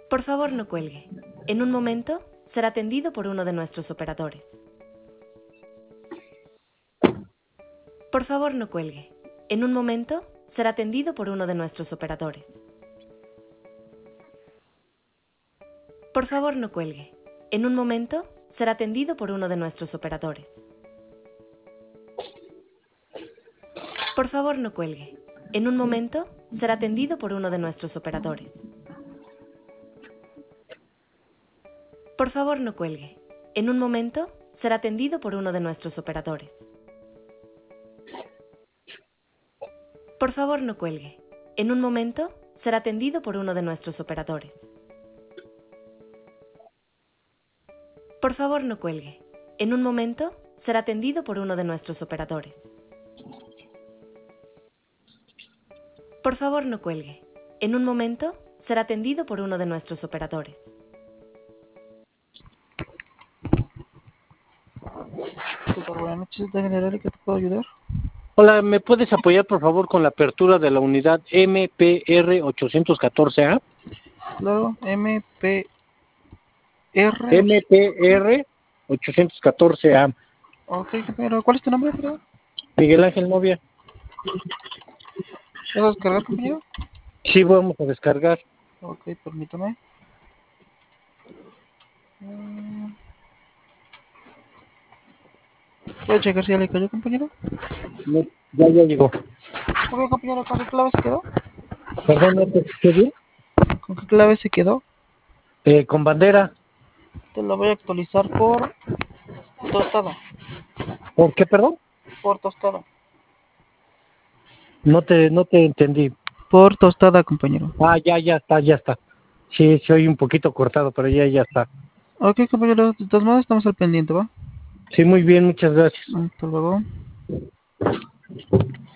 Por favor, no cuelgue. En un momento, será atendido por uno de nuestros operadores. Por favor, no cuelgue. En un momento, será atendido por uno de nuestros operadores. Por favor, no cuelgue. En un momento, será atendido por uno de nuestros operadores. Por favor, no cuelgue. En un momento, será atendido por uno de nuestros operadores. Por favor, no cuelgue. En un momento, será atendido por uno de nuestros operadores. Por favor, no cuelgue. En un momento, será atendido por uno de nuestros operadores. Por favor, no cuelgue. En un momento, será atendido por uno de nuestros operadores. Por favor, no cuelgue. En un momento, será atendido por uno de nuestros operadores. Buenas noches, de general, ¿y qué te puedo ayudar? Hola, ¿me puedes apoyar por favor con la apertura de la unidad MPR 814A? Claro, MPR. MPR 814A. Ok, compañero, ¿cuál es tu nombre, perdón? Miguel Ángel Novia. ¿Vas a descargar, compañero? Sí, vamos a descargar. Ok, permítame. ¿Puedo checar si ya le cayó, compañero? No, ya llegó. Ok, compañero, ¿con qué clave se quedó? Perdón, ¿no te escuché bien? ¿Con qué clave se quedó? Con bandera. Te lo voy a actualizar por tostada. ¿Por qué, perdón? Por tostada. No te entendí. Por tostada, compañero. Ah, ya está. Sí, soy un poquito cortado, pero ya está. Ok, compañero, de todos modos estamos al pendiente, ¿va? Sí, muy bien, muchas gracias. Hasta luego.